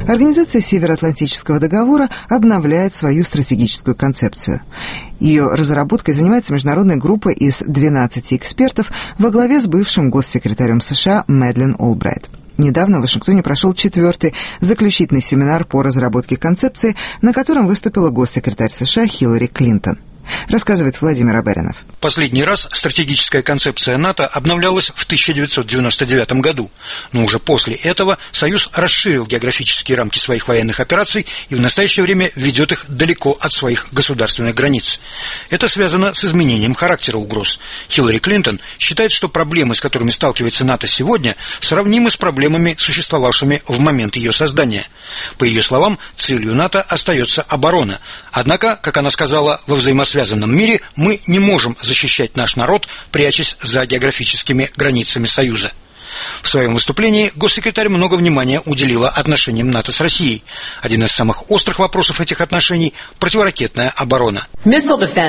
Организация Североатлантического договора обновляет свою стратегическую концепцию. Ее разработкой занимается международная группа из 12 экспертов во главе с бывшим госсекретарем США Мэдлин Олбрайт. Недавно в Вашингтоне прошел 4-й заключительный семинар по разработке концепции, на котором выступила госсекретарь США Хиллари Клинтон. Рассказывает Владимир Абаринов. Последний раз стратегическая концепция НАТО обновлялась в 1999 году, но уже после этого Союз расширил географические рамки своих военных операций и в настоящее время ведет их далеко от своих государственных границ. Это связано с изменением характера угроз. Хиллари Клинтон считает, что проблемы, с которыми сталкивается НАТО сегодня, сравнимы с проблемами, существовавшими в момент ее создания. По ее словам, целью НАТО остается оборона. Однако, как она сказала, во взаимосвязанном мире мы не можем защищать наш народ, прячась за географическими границами Союза. В своем выступлении госсекретарь много внимания уделила отношениям НАТО с Россией. Один из самых острых вопросов этих отношений – противоракетная оборона. Мы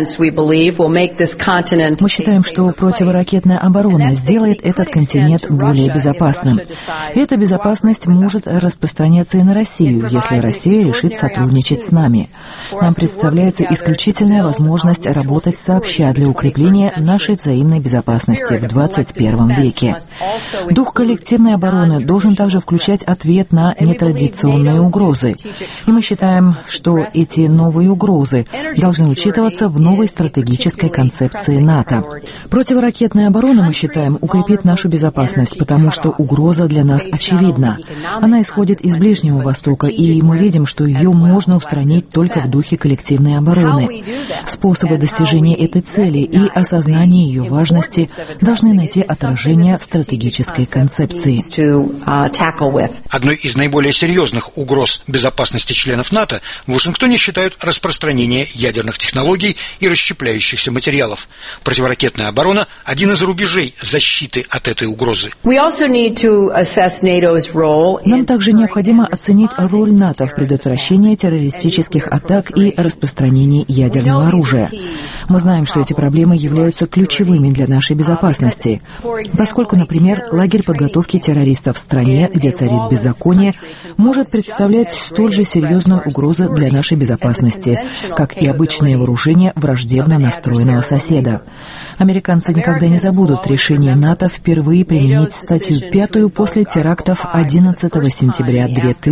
считаем, что противоракетная оборона сделает этот континент более безопасным. И эта безопасность может распространяться и на Россию, если Россия решит сотрудничать с нами. Нам представляется исключительная возможность работать сообща для укрепления нашей взаимной безопасности в 21 веке. Дух коллективной обороны должен также включать ответ на нетрадиционные угрозы. И мы считаем, что эти новые угрозы должны учитываться в новой стратегической концепции НАТО. Противоракетная оборона, мы считаем, укрепит нашу безопасность, потому что угроза для нас очевидна. Она исходит из Ближнего Востока, и мы видим, что ее можно устранить только в духе коллективной обороны. Способы достижения этой цели и осознания ее важности должны найти отражение в стратегической концепции. Одной из наиболее серьезных угроз безопасности членов НАТО в Вашингтоне считают распространение ядерных технологий и расщепляющихся материалов. Противоракетная оборона – один из рубежей защиты от этой угрозы. Нам также необходимо оценить роль НАТО в предотвращении террористических атак и распространении ядерного оружия. Мы знаем, что эти проблемы являются ключевыми для нашей безопасности, поскольку, например, лагерь подготовки террористов в стране, где царит беззаконие, может представлять столь же серьезную угрозу для нашей безопасности, как и обычное вооружение враждебно настроенного соседа. Американцы никогда не забудут решение НАТО впервые применить статью 5 после терактов 11 сентября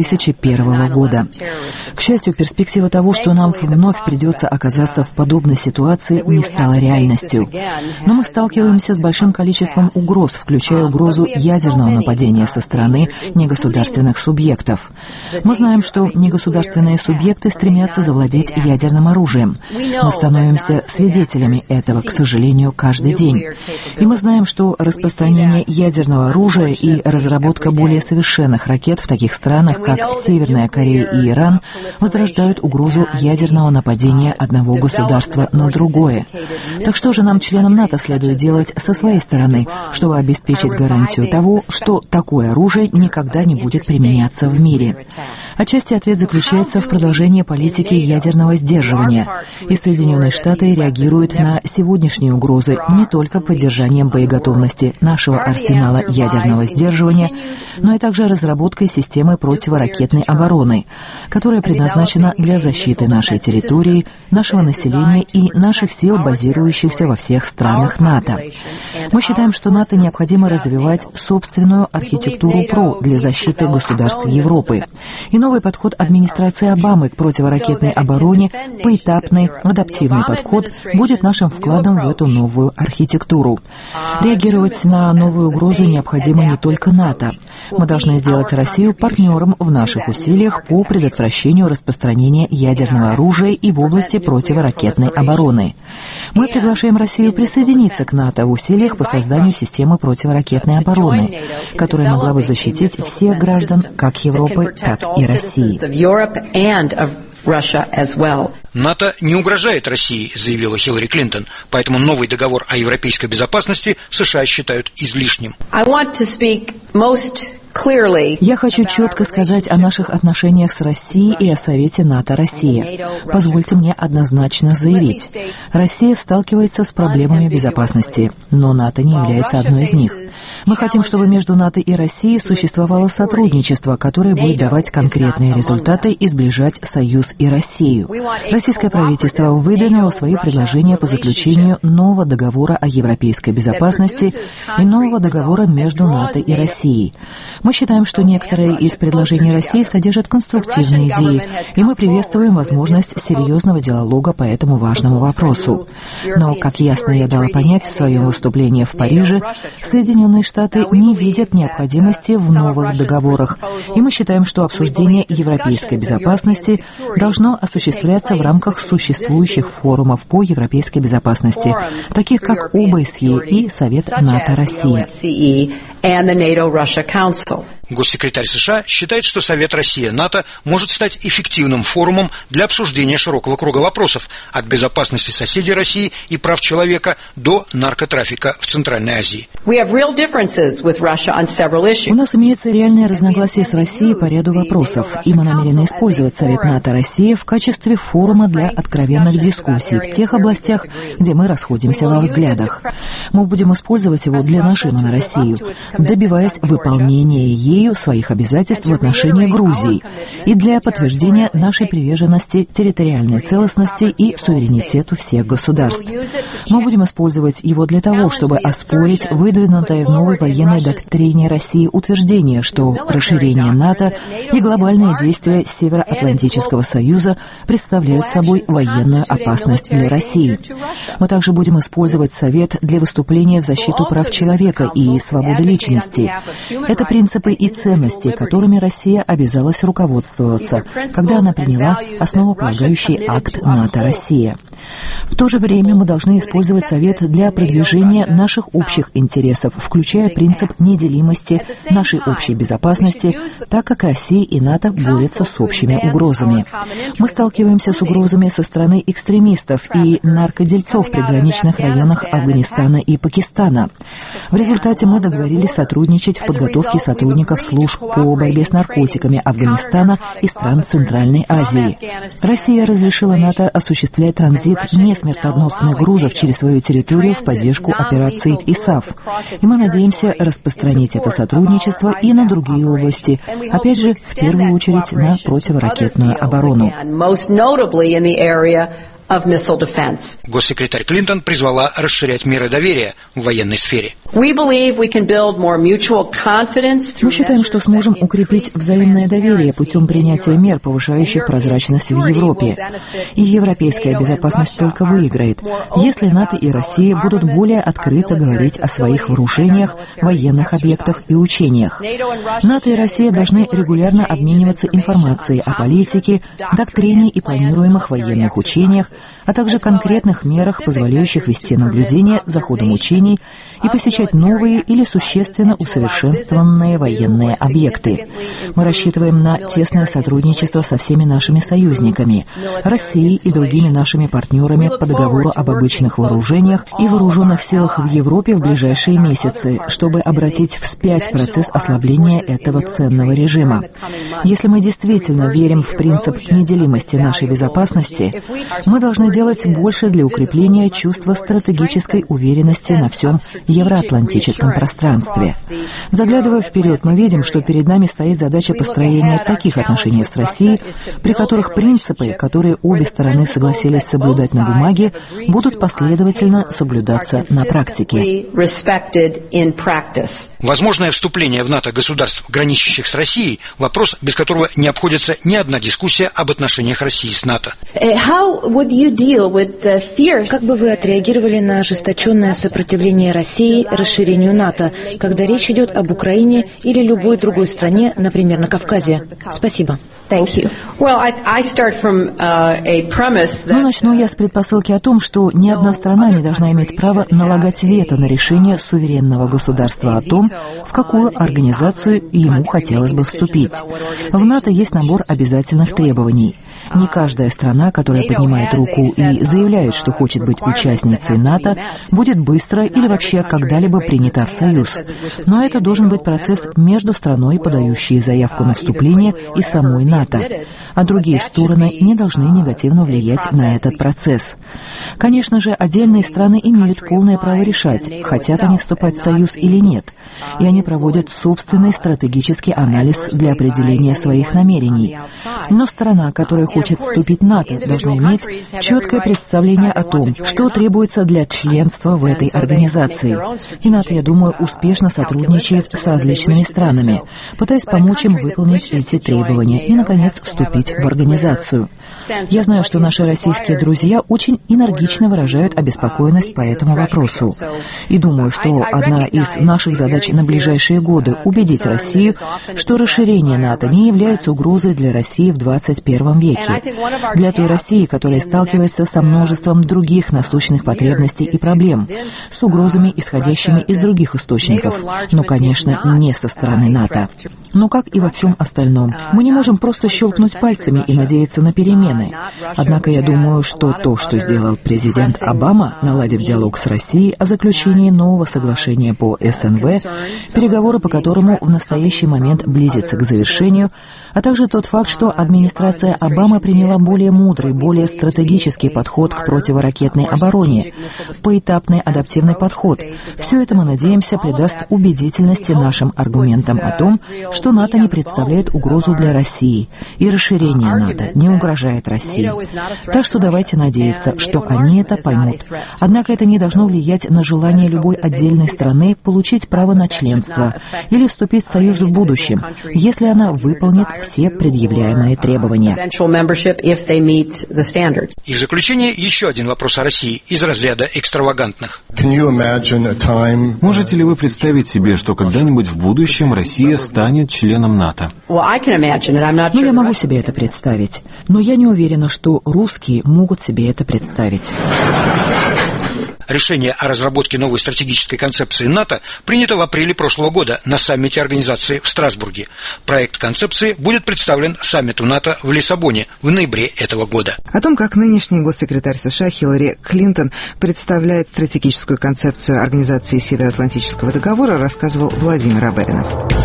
2001 года. К счастью, перспектива того, что нам вновь придется оказаться в подобной ситуации, не стала реальностью. Но мы сталкиваемся с большим количеством угроз, включая угрозу ядерного нападения со стороны негосударственных субъектов. Мы знаем, что негосударственные субъекты стремятся завладеть ядерным оружием. Мы становимся свидетелями этого, к сожалению, каждый день. И мы знаем, что распространение ядерного оружия и разработка более совершенных ракет в таких странах, как Северная Корея и Иран, возрождают угрозу ядерного нападения одного государства на другое. Так что же нам, членам НАТО, следует делать со своей стороны, чтобы обеспечить гарантию того, что такое оружие никогда не будет применяться в мире? Отчасти ответ заключается в продолжении политики ядерного сдерживания. И Соединенные Штаты реагируют на сегодняшние угрозы не только поддержанием боеготовности нашего арсенала ядерного сдерживания, но и также разработкой системы противоракетной обороны, которая предназначена для защиты нашей территории, нашего населения и наших сил, базирующихся во всех странах НАТО. Мы считаем, что НАТО необходимо развивать собственную архитектуру ПРО для защиты государств Европы. И новый подход администрации Обамы к противоракетной обороне, поэтапный, адаптивный подход, будет нашим вкладом в эту новую архитектуру. Реагировать на новые угрозы необходимо не только НАТО. Мы должны сделать Россию партнером в наших усилиях по предотвращению распространения ядерного оружия и в области противоракетной обороны. Мы приглашаем Россию присоединиться к НАТО в усилиях по созданию системы противоракетной обороны, которая могла бы защитить всех граждан как Европы, так и России. НАТО не угрожает России, заявила Хиллари Клинтон, поэтому новый договор о европейской безопасности США считают излишним. Я хочу четко сказать о наших отношениях с Россией и о Совете НАТО-Россия. Позвольте мне однозначно заявить. Россия сталкивается с проблемами безопасности, но НАТО не является одной из них. Мы хотим, чтобы между НАТО и Россией существовало сотрудничество, которое будет давать конкретные результаты и сближать Союз и Россию. Российское правительство выдвинуло свои предложения по заключению нового договора о европейской безопасности и нового договора между НАТО и Россией. Мы считаем, что некоторые из предложений России содержат конструктивные идеи, и мы приветствуем возможность серьезного диалога по этому важному вопросу. Но, как ясно я дала понять в своем выступлении в Париже, Соединенные Штаты не видят необходимости в новых договорах, и мы считаем, что обсуждение европейской безопасности должно осуществляться в рамках существующих форумов по европейской безопасности, таких как ОБСЕ и Совет НАТО-Россия. Госсекретарь США считает, что Совет Россия-НАТО может стать эффективным форумом для обсуждения широкого круга вопросов от безопасности соседей России и прав человека до наркотрафика в Центральной Азии. У нас имеются реальные разногласия с Россией по ряду вопросов, и мы намерены использовать Совет НАТО-Россия в качестве форума для откровенных дискуссий в тех областях, где мы расходимся во взглядах. Мы будем использовать его для нажима на Россию, добиваясь выполнения ею своих обязательств в отношении Грузии и для подтверждения нашей приверженности территориальной целостности и суверенитету всех государств. Мы будем использовать его для того, чтобы оспорить выдвинутое в новой военной доктрине России утверждение, что расширение НАТО и глобальные действия Североатлантического союза представляют собой военную опасность для России. Мы также будем использовать Совет для выступления в защиту прав человека и свободы личности. Это принципы и ценности, которыми Россия обязалась руководствоваться, когда она приняла основополагающий акт НАТО-Россия. В то же время мы должны использовать Совет для продвижения наших общих интересов, включая принцип неделимости нашей общей безопасности, так как Россия и НАТО борются с общими угрозами. Мы сталкиваемся с угрозами со стороны экстремистов и наркодельцов в приграничных районах Афганистана и Пакистана. В результате мы договорились сотрудничать в подготовке сотрудников служб по борьбе с наркотиками Афганистана и стран Центральной Азии. Россия разрешила НАТО осуществлять транзит несмертоносных грузов через свою территорию в поддержку операций ИСАФ. И мы надеемся распространить это сотрудничество и на другие области, опять же, в первую очередь на противоракетную оборону. Госсекретарь Клинтон призвала расширять меры доверия в военной сфере. Мы считаем, что сможем укрепить взаимное доверие путем принятия мер, повышающих прозрачность в Европе. И европейская безопасность только выиграет, если НАТО и Россия будут более открыто говорить о своих вооружениях, военных объектах и учениях. НАТО и Россия должны регулярно обмениваться информацией о политике, доктрине и планируемых военных учениях, а также конкретных мерах, позволяющих вести наблюдение за ходом учений и посещать новые или существенно усовершенствованные военные объекты. Мы рассчитываем на тесное сотрудничество со всеми нашими союзниками, Россией и другими нашими партнерами по договору об обычных вооружениях и вооруженных силах в Европе в ближайшие месяцы, чтобы обратить вспять процесс ослабления этого ценного режима. Если мы действительно верим в принцип неделимости нашей безопасности, мы должны делать больше для укрепления чувства стратегической уверенности на всем евроатлантическом пространстве. Заглядывая вперед, мы видим, что перед нами стоит задача построения таких отношений с Россией, при которых принципы, которые обе стороны согласились соблюдать на бумаге, будут последовательно соблюдаться на практике. Возможное вступление в НАТО государств, граничащих с Россией, вопрос, без которого не обходится ни одна дискуссия об отношениях России с НАТО. Как бы вы отреагировали на ожесточенное сопротивление России расширению НАТО, когда речь идет об Украине или любой другой стране, например, на Кавказе? Спасибо. Начну я с предпосылки о том, что ни одна страна не должна иметь права налагать вето на решение суверенного государства о том, в какую организацию ему хотелось бы вступить. В НАТО есть набор обязательных требований. Не каждая страна, которая поднимает руку и заявляет, что хочет быть участницей НАТО, будет быстро или вообще когда-либо принята в Союз. Но это должен быть процесс между страной, подающей заявку на вступление, и самой НАТО. а другие стороны не должны негативно влиять на этот процесс. Конечно же, отдельные страны имеют полное право решать, хотят они вступать в союз или нет, и они проводят собственный стратегический анализ для определения своих намерений. Но страна, которая хочет вступить в НАТО, должна иметь четкое представление о том, что требуется для членства в этой организации. И НАТО, я думаю, успешно сотрудничает с различными странами, пытаясь помочь им выполнить эти требования и, наконец, вступить в организацию. Я знаю, что наши российские друзья очень энергично выражают обеспокоенность по этому вопросу. И думаю, что одна из наших задач на ближайшие годы — убедить Россию, что расширение НАТО не является угрозой для России в 21 веке. Для той России, которая сталкивается со множеством других насущных потребностей и проблем, с угрозами, исходящими из других источников, но, конечно, не со стороны НАТО. Но как и во всем остальном, мы не можем просто щелкнуть пальцами и надеяться на перемены. Однако я думаю, что то, что сделал президент Обама, наладив диалог с Россией о заключении нового соглашения по СНВ, переговоры по которому в настоящий момент близятся к завершению, а также тот факт, что администрация Обамы приняла более мудрый, более стратегический подход к противоракетной обороне, поэтапный адаптивный подход. Все это, мы надеемся, придаст убедительности нашим аргументам о том, что НАТО не представляет угрозу для России, и расширение НАТО не угрожает России. Так что давайте надеяться, что они это поймут. Однако это не должно влиять на желание любой отдельной страны получить право на членство или вступить в союз в будущем, если она выполнит все предъявляемые требования. И в заключение еще один вопрос о России из разряда экстравагантных. Можете ли вы представить себе, что когда-нибудь в будущем Россия станет членом НАТО? Я могу себе это представить, но я не уверена, что русские могут себе это представить. Решение о разработке новой стратегической концепции НАТО принято в апреле прошлого года на саммите организации в Страсбурге. Проект концепции будет представлен саммиту НАТО в Лиссабоне в ноябре этого года. О том, как нынешний госсекретарь США Хиллари Клинтон представляет стратегическую концепцию Организации Североатлантического договора, рассказывал Владимир Абаринов.